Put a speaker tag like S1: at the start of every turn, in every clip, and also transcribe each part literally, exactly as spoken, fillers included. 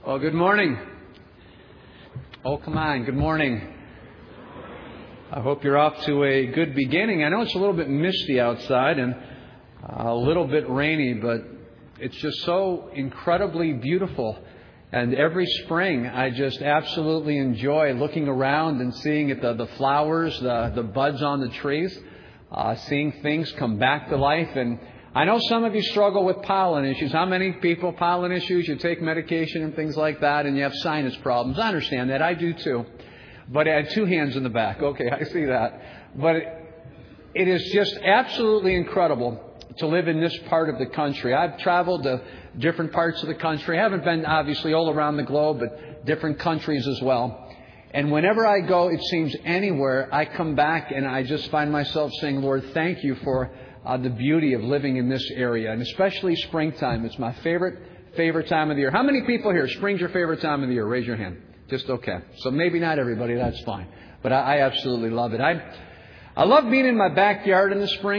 S1: Well, good morning. Oh, come on. Good morning. I hope you're off to a good beginning. I know it's a little bit misty outside and a little bit rainy, but it's just so incredibly beautiful. And every spring, I just absolutely enjoy looking around and seeing it, the, the flowers, the, the buds on the trees, uh, seeing things come back to life. And I know some of you struggle with pollen issues. How many people, pollen issues, you take medication and things like that and you have sinus problems? I understand that. I do too. But I had two hands in the back. Okay, I see that. But it, it is just absolutely incredible to live in this part of the country. I've traveled to different parts of the country. I haven't been obviously all around the globe, but different countries as well. And whenever I go, it seems anywhere, I come back and I just find myself saying, Lord, thank you for Uh, the beauty of living in this area, and especially springtime. It's my favorite, favorite time of the year. How many people here, spring's your favorite time of the year? Raise your hand. Just okay. So maybe not everybody, that's fine. But I, I absolutely love it. I, I love being in my backyard in the spring.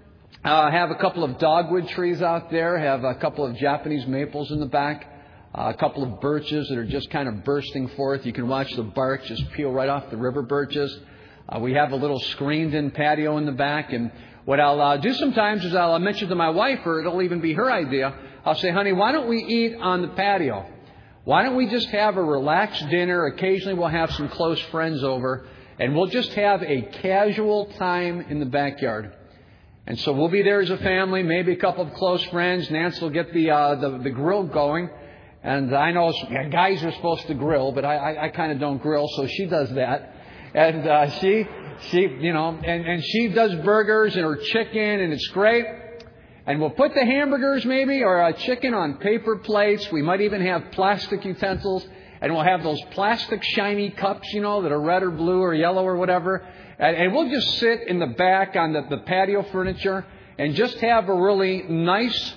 S1: Uh, I have a couple of dogwood trees out there. I have a couple of Japanese maples in the back. Uh, a couple of birches that are just kind of bursting forth. You can watch the bark just peel right off the river birches. Uh, we have a little screened-in patio in the back, and what I'll uh, do sometimes is I'll mention to my wife, or it'll even be her idea. I'll say, honey, why don't we eat on the patio? Why don't we just have a relaxed dinner? Occasionally we'll have some close friends over, and we'll just have a casual time in the backyard. And so we'll be there as a family, maybe a couple of close friends. Nance will get the uh, the, the grill going. And I know guys are supposed to grill, but I, I, I kind of don't grill, so she does that. And uh, she... She, you know, and, and she does burgers and her chicken, and it's great. And we'll put the hamburgers maybe or a chicken on paper plates. We might even have plastic utensils, and we'll have those plastic shiny cups, you know, that are red or blue or yellow or whatever. And, and we'll just sit in the back on the, the patio furniture and just have a really nice,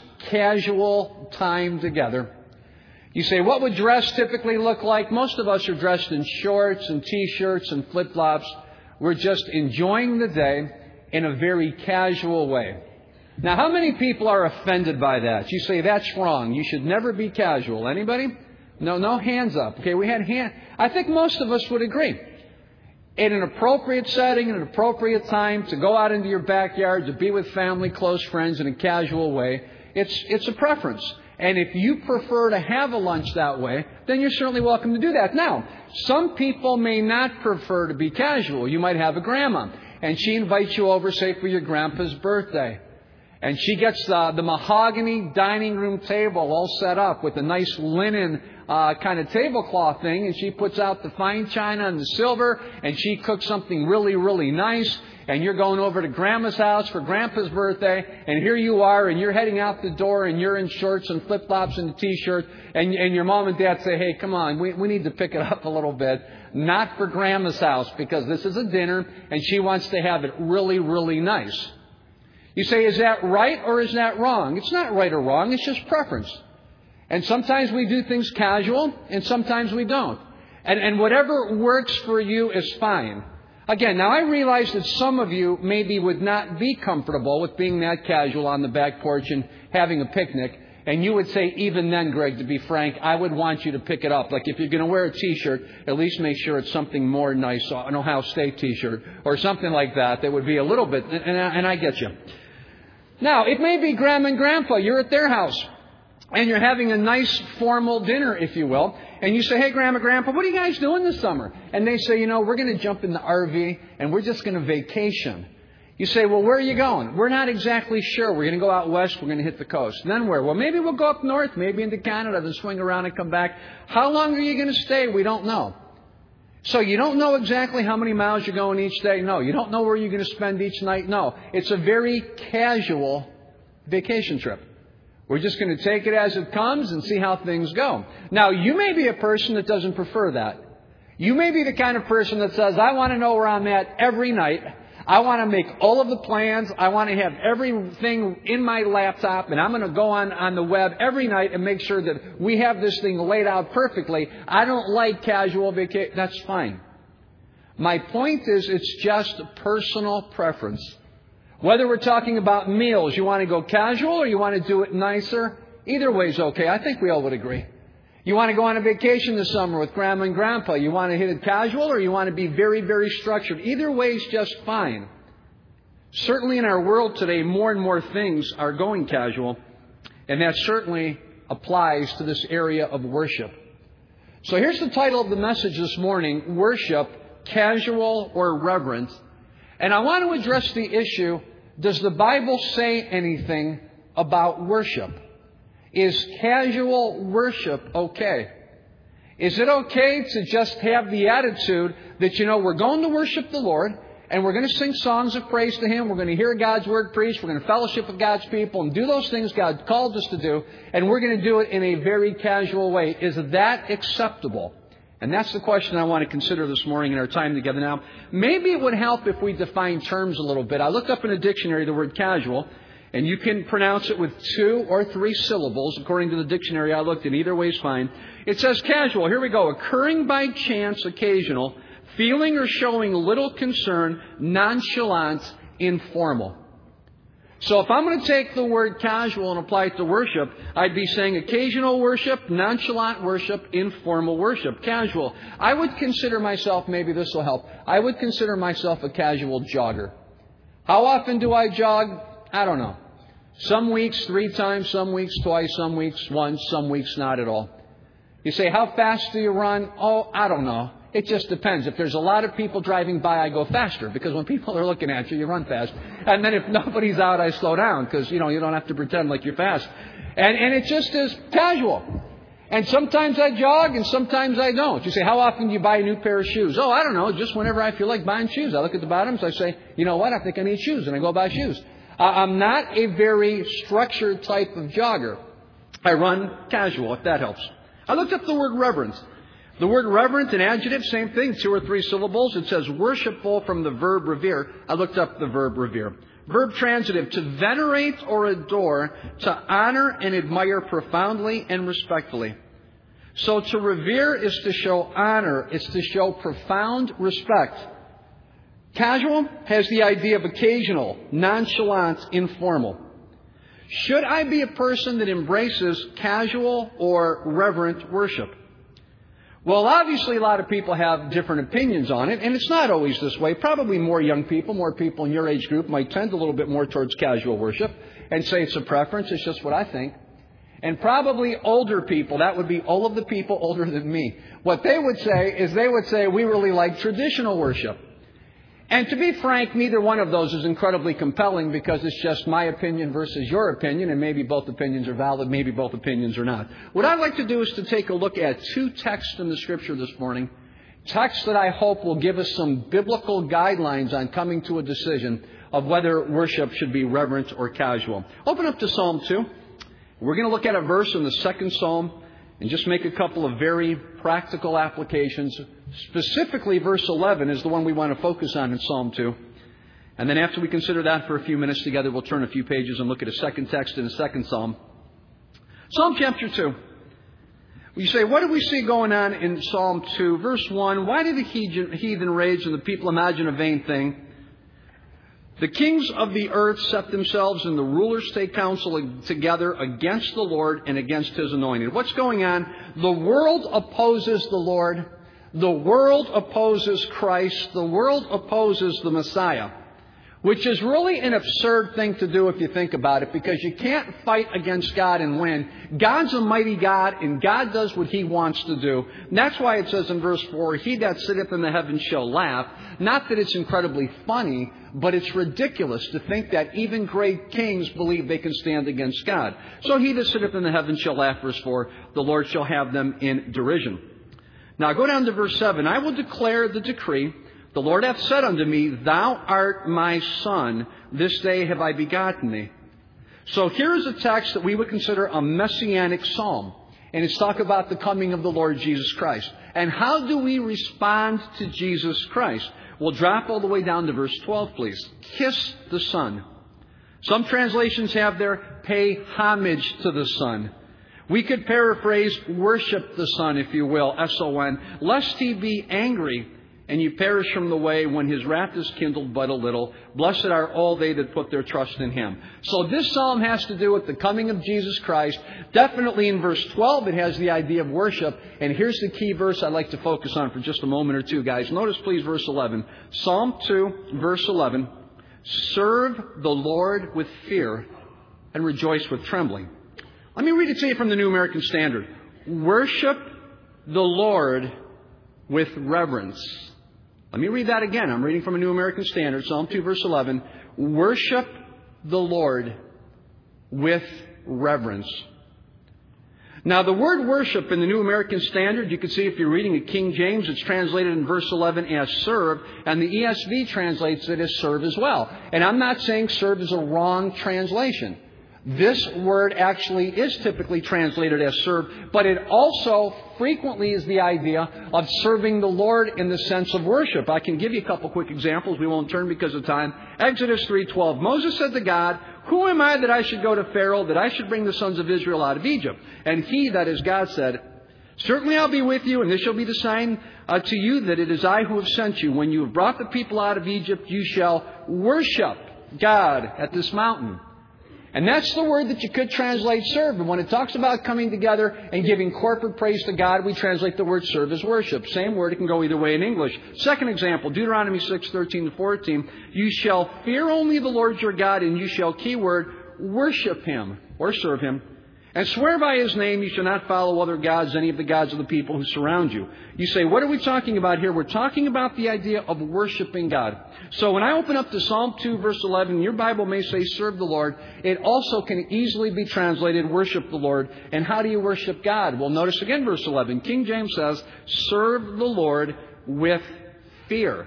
S1: casual time together. You say, what would dress typically look like? Most of us are dressed in shorts and T-shirts and flip-flops. We're just enjoying the day in a very casual way. Now, how many people are offended by that? You say, that's wrong. You should never be casual. Anybody? No, no hands up. Okay, we had hand. I think most of us would agree. In an appropriate setting, in an appropriate time, to go out into your backyard, to be with family, close friends in a casual way, it's it's a preference. And if you prefer to have a lunch that way, then you're certainly welcome to do that. Now, some people may not prefer to be casual. You might have a grandma, and she invites you over, say, for your grandpa's birthday. And she gets uh, the mahogany dining room table all set up with a nice linen uh, kind of tablecloth thing. And she puts out the fine china and the silver, and she cooks something really, really nice. And you're going over to Grandma's house for Grandpa's birthday, and here you are, and you're heading out the door, and you're in shorts and flip-flops and a T-shirt, and, and your mom and dad say, hey, come on, we, we need to pick it up a little bit. Not for Grandma's house, because this is a dinner, and she wants to have it really, really nice. You say, is that right or is that wrong? It's not right or wrong, it's just preference. And sometimes we do things casual, and sometimes we don't. And, and whatever works for you is fine. Again, now I realize that some of you maybe would not be comfortable with being that casual on the back porch and having a picnic. And you would say, even then, Greg, to be frank, I would want you to pick it up. Like if you're going to wear a T-shirt, at least make sure it's something more nice, an Ohio State T-shirt or something like that. That would be a little bit, and I, and I get you. Now, it may be Grandma and Grandpa. You're at their house. And you're having a nice formal dinner, if you will. And you say, hey, Grandma, Grandpa, what are you guys doing this summer? And they say, you know, we're going to jump in the R V and we're just going to vacation. You say, well, where are you going? We're not exactly sure. We're going to go out west. We're going to hit the coast. And then where? Well, maybe we'll go up north, maybe into Canada, then swing around and come back. How long are you going to stay? We don't know. So you don't know exactly how many miles you're going each day? No. You don't know where you're going to spend each night? No. It's a very casual vacation trip. We're just going to take it as it comes and see how things go. Now, you may be a person that doesn't prefer that. You may be the kind of person that says, I want to know where I'm at every night. I want to make all of the plans. I want to have everything in my laptop, and I'm going to go on, on the web every night and make sure that we have this thing laid out perfectly. I don't like casual vacation. That's fine. My point is, it's just personal preference. Whether we're talking about meals, you want to go casual or you want to do it nicer, either way is okay. I think we all would agree. You want to go on a vacation this summer with Grandma and Grandpa. You want to hit it casual, or you want to be very, very structured. Either way is just fine. Certainly in our world today, more and more things are going casual. And that certainly applies to this area of worship. So here's the title of the message this morning: Worship, Casual or Reverent. And I want to address the issue, does the Bible say anything about worship? Is casual worship okay? Is it okay to just have the attitude that, you know, we're going to worship the Lord and we're going to sing songs of praise to Him, we're going to hear God's Word preached, we're going to fellowship with God's people and do those things God called us to do, and we're going to do it in a very casual way? Is that acceptable? And that's the question I want to consider this morning in our time together. Now, maybe it would help if we define terms a little bit. I looked up in a dictionary the word casual, and you can pronounce it with two or three syllables. According to the dictionary I looked in, either way is fine. It says casual. Here we go. Occurring by chance, occasional, feeling or showing little concern, nonchalant, informal. So if I'm going to take the word casual and apply it to worship, I'd be saying occasional worship, nonchalant worship, informal worship, casual. I would consider myself, maybe this will help, I would consider myself a casual jogger. How often do I jog? I don't know. Some weeks three times, some weeks twice, some weeks once, some weeks not at all. You say, how fast do you run? Oh, I don't know. It just depends. If there's a lot of people driving by, I go faster, because when people are looking at you, you run fast. And then if nobody's out, I slow down, because, you know, you don't have to pretend like you're fast. And, and it just is casual. And sometimes I jog and sometimes I don't. You say, how often do you buy a new pair of shoes? Oh, I don't know. Just whenever I feel like buying shoes. I look at the bottoms. I say, you know what? I think I need shoes. And I go buy shoes. Uh, I'm not a very structured type of jogger. I run casual, if that helps. I looked up the word reverence. The word reverent, an adjective, same thing, two or three syllables. It says worshipful from the verb revere. I looked up the verb revere. Verb transitive, to venerate or adore, to honor and admire profoundly and respectfully. So to revere is to show honor. It's to show profound respect. Casual has the idea of occasional, nonchalant, informal. Should I be a person that embraces casual or reverent worship? Well, obviously a lot of people have different opinions on it, and it's not always this way. Probably more young people, more people in your age group might tend a little bit more towards casual worship and say it's a preference, it's just what I think. And probably older people, that would be all of the people older than me, what they would say is they would say we really like traditional worship. And to be frank, neither one of those is incredibly compelling, because it's just my opinion versus your opinion, and maybe both opinions are valid, maybe both opinions are not. What I'd like to do is to take a look at two texts in the Scripture this morning, texts that I hope will give us some biblical guidelines on coming to a decision of whether worship should be reverent or casual. Open up to Psalm two. We're going to look at a verse in the second Psalm and just make a couple of very practical applications. Specifically, verse eleven is the one we want to focus on in Psalm two. And then after we consider that for a few minutes together, we'll turn a few pages and look at a second text in the second Psalm. Psalm chapter two. You say, what do we see going on in Psalm two? Verse one, why do the heathen rage and the people imagine a vain thing? The kings of the earth set themselves and the rulers take counsel together against the Lord and against His anointed. What's going on? The world opposes the Lord. The world opposes Christ. The world opposes the Messiah, which is really an absurd thing to do if you think about it, because you can't fight against God and win. God's a mighty God, and God does what He wants to do. And that's why it says in verse four, He that sitteth in the heavens shall laugh. Not that it's incredibly funny, but it's ridiculous to think that even great kings believe they can stand against God. So he that sitteth in the heavens shall laugh, verse four, the Lord shall have them in derision. Now go down to verse seven. I will declare the decree. The Lord hath said unto me, Thou art my son. This day have I begotten thee. So here is a text that we would consider a messianic psalm. And it's talk about the coming of the Lord Jesus Christ. And how do we respond to Jesus Christ? We'll drop all the way down to verse twelve, please. Kiss the Son. Some translations have there, pay homage to the Son. We could paraphrase, worship the Son, if you will, S O N, lest He be angry and you perish from the way when his wrath is kindled but a little. Blessed are all they that put their trust in him. So this psalm has to do with the coming of Jesus Christ. Definitely in verse twelve it has the idea of worship. And here's the key verse I'd like to focus on for just a moment or two, guys. Notice please verse eleven. Psalm two, verse eleven. Serve the Lord with fear and rejoice with trembling. Let me read it to you from the New American Standard. Worship the Lord with reverence. Let me read that again. I'm reading from a New American Standard, Psalm two, verse eleven. Worship the Lord with reverence. Now, the word worship in the New American Standard, you can see if you're reading the King James, it's translated in verse eleven as serve, and the E S V translates it as serve as well. And I'm not saying serve is a wrong translation. This word actually is typically translated as serve, but it also frequently is the idea of serving the Lord in the sense of worship. I can give you a couple quick examples. We won't turn because of time. Exodus three twelve. Moses said to God, "Who am I that I should go to Pharaoh, that I should bring the sons of Israel out of Egypt?" And he, that is God, said, "Certainly I'll be with you, and this shall be the sign uh, to you that it is I who have sent you. When you have brought the people out of Egypt, you shall worship God at this mountain." And that's the word that you could translate serve. And when it talks about coming together and giving corporate praise to God, we translate the word serve as worship. Same word, it can go either way in English. Second example, Deuteronomy six, thirteen to fourteen. You shall fear only the Lord your God, and you shall, keyword, worship him or serve him. And swear by his name, you shall not follow other gods, any of the gods of the people who surround you. You say, what are we talking about here? We're talking about the idea of worshiping God. So when I open up to Psalm two, verse eleven, your Bible may say serve the Lord. It also can easily be translated worship the Lord. And how do you worship God? Well, notice again verse eleven. King James says, serve the Lord with fear.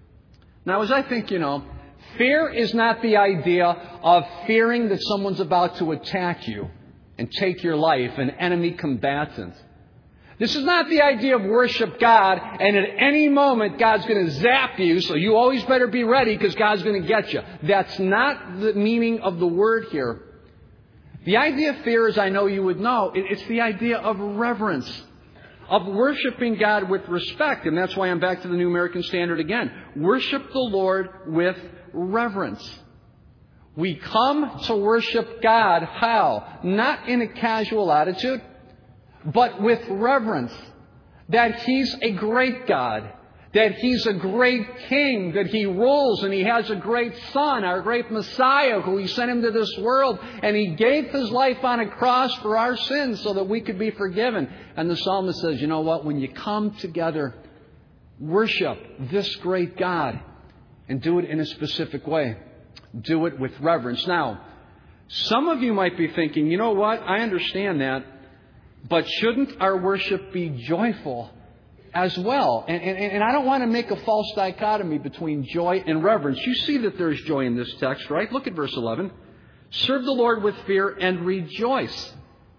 S1: Now, as I think, you know, fear is not the idea of fearing that someone's about to attack you and take your life, an enemy combatant. This is not the idea of worship God, and at any moment God's going to zap you, so you always better be ready because God's going to get you. That's not the meaning of the word here. The idea of fear, as I know you would know, it's the idea of reverence, of worshiping God with respect, and that's why I'm back to the New American Standard again. Worship the Lord with reverence. We come to worship God. How? Not in a casual attitude, but with reverence. That He's a great God. That He's a great King. That He rules and He has a great Son, our great Messiah, who He sent Him to this world. And He gave His life on a cross for our sins so that we could be forgiven. And the psalmist says, you know what? When you come together, worship this great God and do it in a specific way. Do it with reverence. Now, some of you might be thinking, you know what? I understand that. But shouldn't our worship be joyful as well? And, and, and I don't want to make a false dichotomy between joy and reverence. You see that there's joy in this text, right? Look at verse eleven. Serve the Lord with fear and rejoice.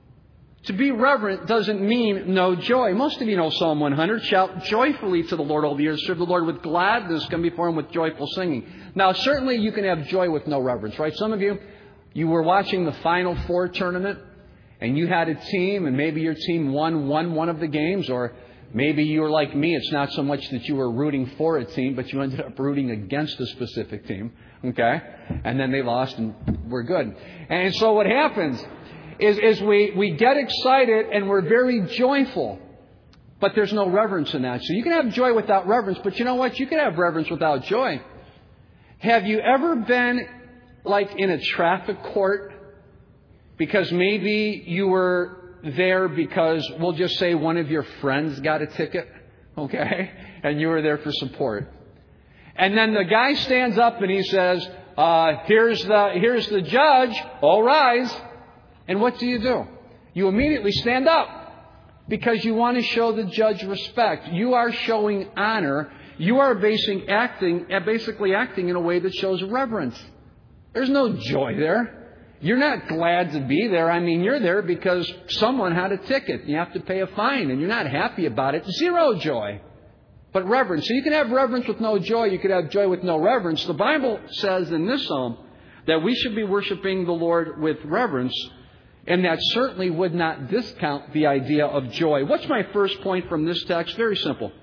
S1: To be reverent doesn't mean no joy. Most of you know Psalm one hundred. Shout joyfully to the Lord all the earth. Serve the Lord with gladness. Come before Him with joyful singing. Now, certainly you can have joy with no reverence, right? Some of you, you were watching the Final Four tournament and you had a team and maybe your team won, won one of the games, or maybe you were like me. It's not so much that you were rooting for a team, but you ended up rooting against a specific team. Okay? And then they lost and we're good. And so what happens is, is we, we get excited and we're very joyful. But there's no reverence in that. So you can have joy without reverence, but you know what? You can have reverence without joy. Have you ever been like in a traffic court because maybe you were there because, we'll just say, one of your friends got a ticket, okay? And you were there for support. And then the guy stands up and he says, uh, here's the, here's the judge, all rise. And what do you do? You immediately stand up because you want to show the judge respect. You are showing honor. You are basing acting, basically acting in a way that shows reverence. There's no joy there. You're not glad to be there. I mean, you're there because someone had a ticket. You have to pay a fine and you're not happy about it. Zero joy. But reverence. So you can have reverence with no joy. You could have joy with no reverence. The Bible says in this psalm that we should be worshiping the Lord with reverence. And that certainly would not discount the idea of joy. What's my first point from this text? Very simple.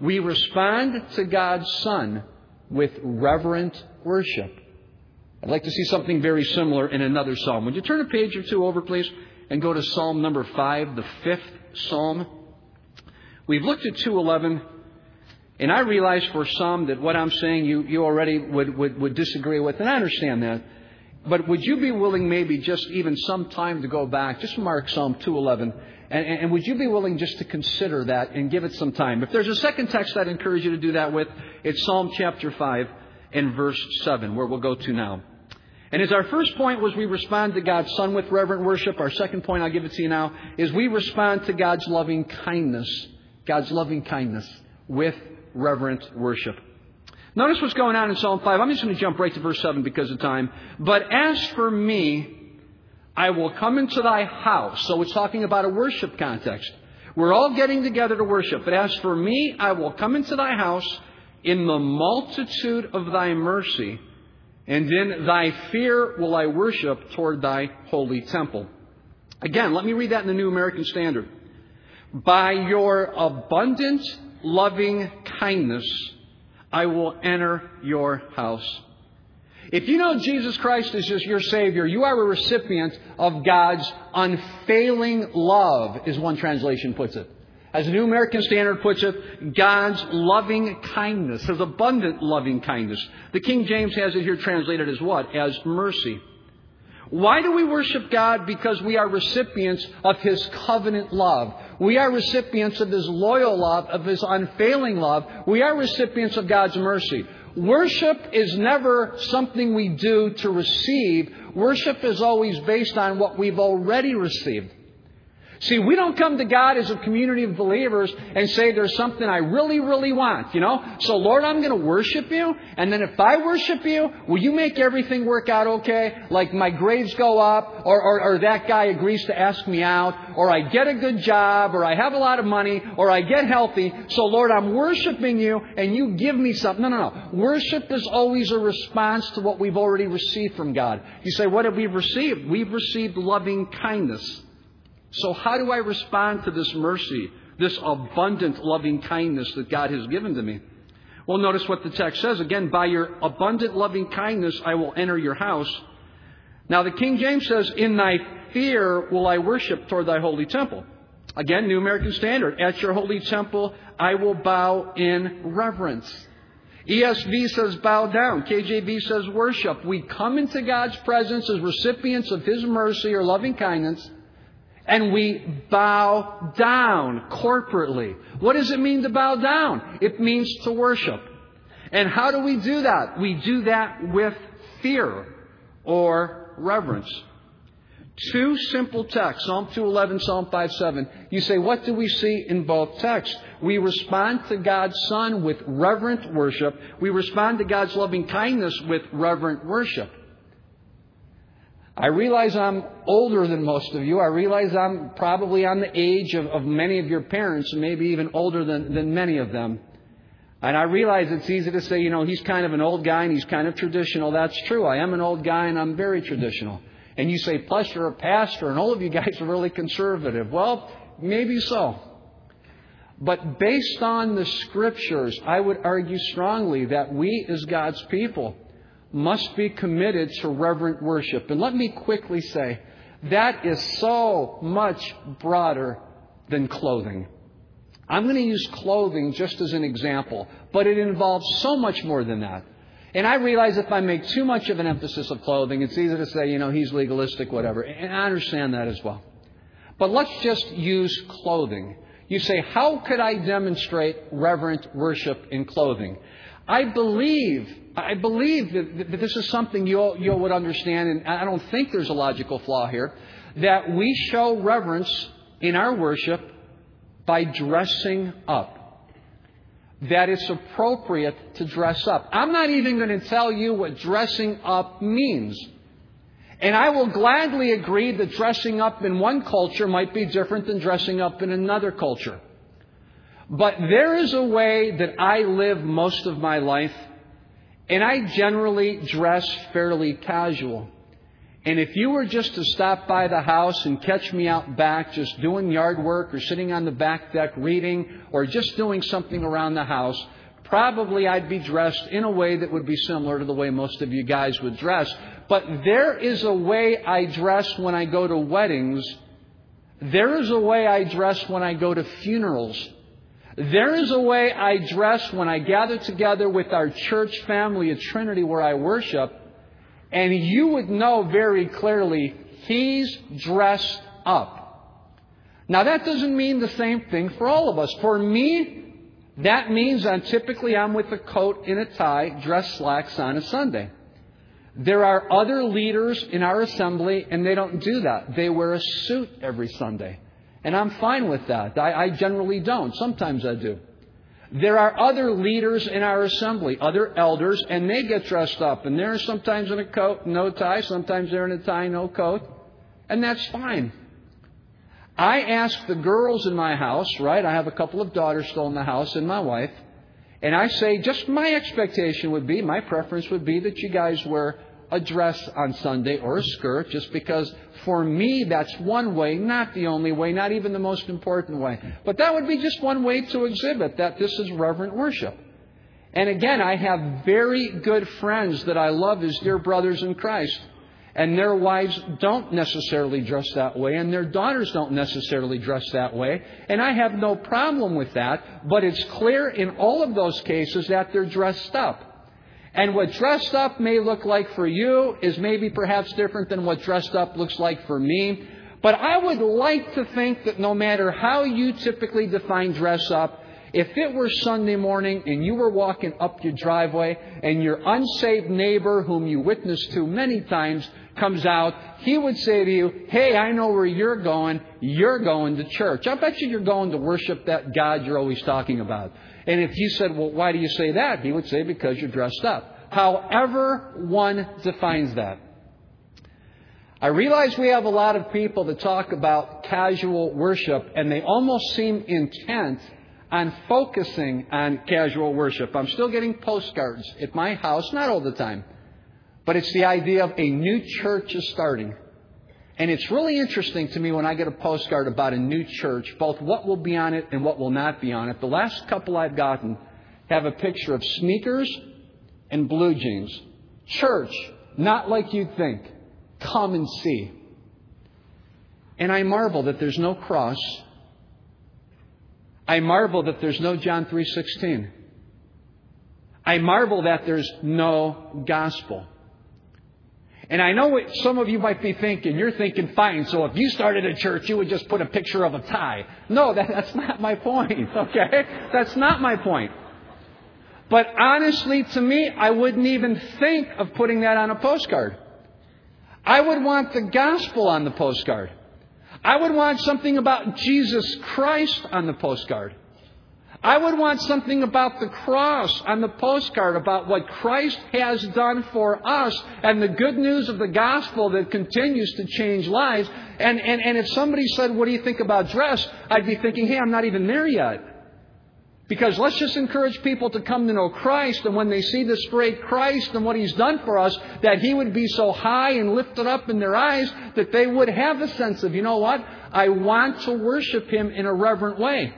S1: we respond to God's Son with reverent worship. I'd like to see something very similar in another psalm. Would you turn a page or two over, please, and go to Psalm number five, the fifth psalm? We've looked at two eleven, and I realize for some that what I'm saying you, you already would, would, would disagree with, and I understand that. But would you be willing maybe just even some time to go back, just mark Psalm two eleven, and, and, and would you be willing just to consider that and give it some time? If there's a second text I'd encourage you to do that with, it's Psalm chapter five and verse seven, where we'll go to now. And as our first point was we respond to God's Son with reverent worship, our second point, I'll give it to you now, is we respond to God's loving kindness, God's loving kindness with reverent worship. Notice what's going on in Psalm five. I'm just going to jump right to verse seven because of time. But as for me, I will come into thy house. So it's talking about a worship context. We're all getting together to worship. But as for me, I will come into thy house in the multitude of thy mercy, and in thy fear will I worship toward thy holy temple. Again, let me read that in the New American Standard. By your abundant loving kindness, I will enter your house. If you know Jesus Christ is just your Savior, you are a recipient of God's unfailing love, is one translation puts it. As the New American Standard puts it, God's loving kindness, His abundant loving kindness. The King James has it here translated as what? As mercy. Why do we worship God? Because we are recipients of His covenant love. We are recipients of His loyal love, of His unfailing love. We are recipients of God's mercy. Worship is never something we do to receive. Worship is always based on what we've already received. See, we don't come to God as a community of believers and say there's something I really, really want, you know. So, Lord, I'm going to worship you. And then if I worship you, will you make everything work out okay? Like my grades go up, or, or, or that guy agrees to ask me out, or I get a good job, or I have a lot of money, or I get healthy. So, Lord, I'm worshiping you and you give me something. No, no, no. Worship is always a response to what we've already received from God. You say, what have we received? We've received loving kindness. So how do I respond to this mercy, this abundant loving kindness that God has given to me? Well, notice what the text says. Again, by your abundant loving kindness, I will enter your house. Now, the King James says, in thy fear will I worship toward thy holy temple. Again, New American Standard. At your holy temple, I will bow in reverence. E S V says bow down. K J V says worship. We come into God's presence as recipients of His mercy or loving kindness, and we bow down corporately. What does it mean to bow down? It means to worship. And how do we do that? We do that with fear or reverence. Two simple texts, Psalm two eleven, Psalm five seven. You say, what do we see in both texts? We respond to God's Son with reverent worship. We respond to God's loving kindness with reverent worship. I realize I'm older than most of you. I realize I'm probably on the age of, of many of your parents, maybe even older than, than many of them. And I realize it's easy to say, you know, he's kind of an old guy and he's kind of traditional. That's true. I am an old guy and I'm very traditional. And you say, plus you're a pastor and all of you guys are really conservative. Well, maybe so. But based on the Scriptures, I would argue strongly that we as God's people must be committed to reverent worship. And let me quickly say, that is so much broader than clothing. I'm going to use clothing just as an example, but it involves so much more than that. And I realize if I make too much of an emphasis of clothing, it's easy to say, you know, he's legalistic, whatever. And I understand that as well. But let's just use clothing. You say, how could I demonstrate reverent worship in clothing? I believe, I believe that, that this is something you you would understand, and I don't think there's a logical flaw here, that we show reverence in our worship by dressing up. That it's appropriate to dress up. I'm not even going to tell you what dressing up means. And I will gladly agree that dressing up in one culture might be different than dressing up in another culture. But there is a way that I live most of my life, and I generally dress fairly casual. And if you were just to stop by the house and catch me out back just doing yard work or sitting on the back deck reading or just doing something around the house, probably I'd be dressed in a way that would be similar to the way most of you guys would dress. But there is a way I dress when I go to weddings. There is a way I dress when I go to funerals. There is a way I dress when I gather together with our church family at Trinity where I worship. And you would know very clearly, he's dressed up. Now that doesn't mean the same thing for all of us. For me, that means I'm typically I'm with a coat and a tie, dress slacks on a Sunday. There are other leaders in our assembly, and they don't do that. They wear a suit every Sunday. And I'm fine with that. I, I generally don't. Sometimes I do. There are other leaders in our assembly, other elders, and they get dressed up. And they're sometimes in a coat, no tie. Sometimes they're in a tie, no coat. And that's fine. I ask the girls in my house, right? I have a couple of daughters still in the house and my wife. And I say, just my expectation would be, my preference would be that you guys wear a dress on Sunday or a skirt, just because for me that's one way, not the only way, not even the most important way. But that would be just one way to exhibit that this is reverent worship. And again, I have very good friends that I love as dear brothers in Christ. And their wives don't necessarily dress that way, and their daughters don't necessarily dress that way. And I have no problem with that, but it's clear in all of those cases that they're dressed up. And what dressed up may look like for you is maybe perhaps different than what dressed up looks like for me. But I would like to think that no matter how you typically define dress up, if it were Sunday morning and you were walking up your driveway and your unsaved neighbor, whom you witnessed to many times, comes out, he would say to you, hey, I know where you're going. You're going to church. I bet you you're going to worship that God you're always talking about. And if you said, well, why do you say that? He would say, because you're dressed up. However one defines that. I realize we have a lot of people that talk about casual worship, and they almost seem intent on focusing on casual worship. I'm still getting postcards at my house, not all the time. But it's the idea of a new church is starting. And it's really interesting to me when I get a postcard about a new church, both what will be on it and what will not be on it. The last couple I've gotten have a picture of sneakers and blue jeans. Church, not like you'd think. Come and see. And I marvel that there's no cross. I marvel that there's no John three sixteen. I marvel that there's no gospel. And I know what some of you might be thinking. You're thinking, fine, so if you started a church, you would just put a picture of a tie. No, that, that's not my point, okay? That's not my point. But honestly, to me, I wouldn't even think of putting that on a postcard. I would want the gospel on the postcard. I would want something about Jesus Christ on the postcard. I would want something about the cross on the postcard, about what Christ has done for us and the good news of the gospel that continues to change lives. And, and, and if somebody said, what do you think about dress? I'd be thinking, hey, I'm not even there yet. Because let's just encourage people to come to know Christ, and when they see this great Christ and what He's done for us, that He would be so high and lifted up in their eyes that they would have a sense of, you know what? I want to worship Him in a reverent way.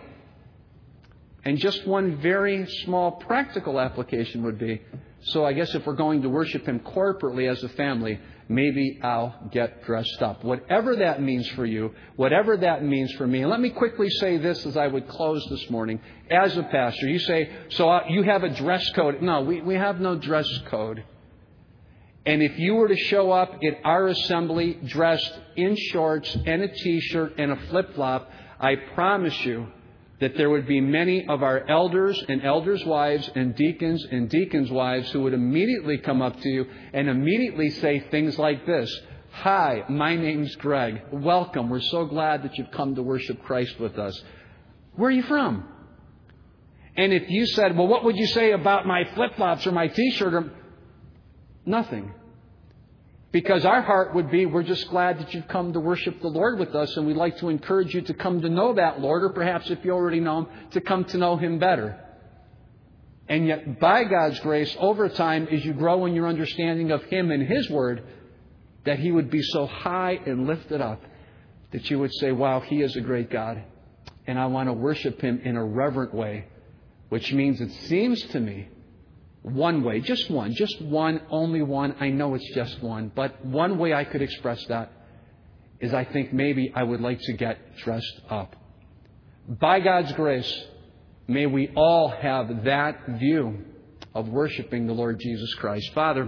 S1: And just one very small practical application would be, so I guess if we're going to worship Him corporately as a family, maybe I'll get dressed up. Whatever that means for you, whatever that means for me. And let me quickly say this as I would close this morning. As a pastor, you say, so you have a dress code. No, we, we have no dress code. And if you were to show up at our assembly dressed in shorts and a T-shirt and a flip-flop, I promise you that there would be many of our elders and elders' wives and deacons and deacons' wives who would immediately come up to you and immediately say things like this. Hi, my name's Greg. Welcome. We're so glad that you've come to worship Christ with us. Where are you from? And if you said, well, what would you say about my flip-flops or my T-shirt? Or... Nothing. Because our heart would be, we're just glad that you've come to worship the Lord with us, and we'd like to encourage you to come to know that Lord, or perhaps if you already know Him, to come to know Him better. And yet, by God's grace, over time, as you grow in your understanding of Him and His Word, that He would be so high and lifted up that you would say, wow, He is a great God. And I want to worship Him in a reverent way, which means it seems to me one way, just one, just one, only one. I know it's just one, but one way I could express that is I think maybe I would like to get dressed up. By God's grace, may we all have that view of worshiping the Lord Jesus Christ. Father,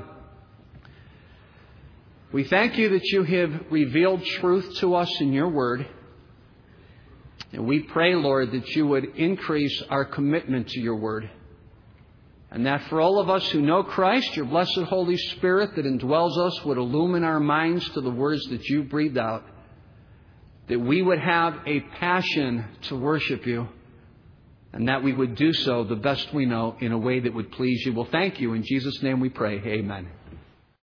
S1: we thank You that You have revealed truth to us in Your Word. And we pray, Lord, that You would increase our commitment to Your Word. And that for all of us who know Christ, Your blessed Holy Spirit that indwells us would illumine our minds to the words that You breathed out. That we would have a passion to worship You. And that we would do so the best we know in a way that would please You. Well, thank You. In Jesus' name we pray. Amen.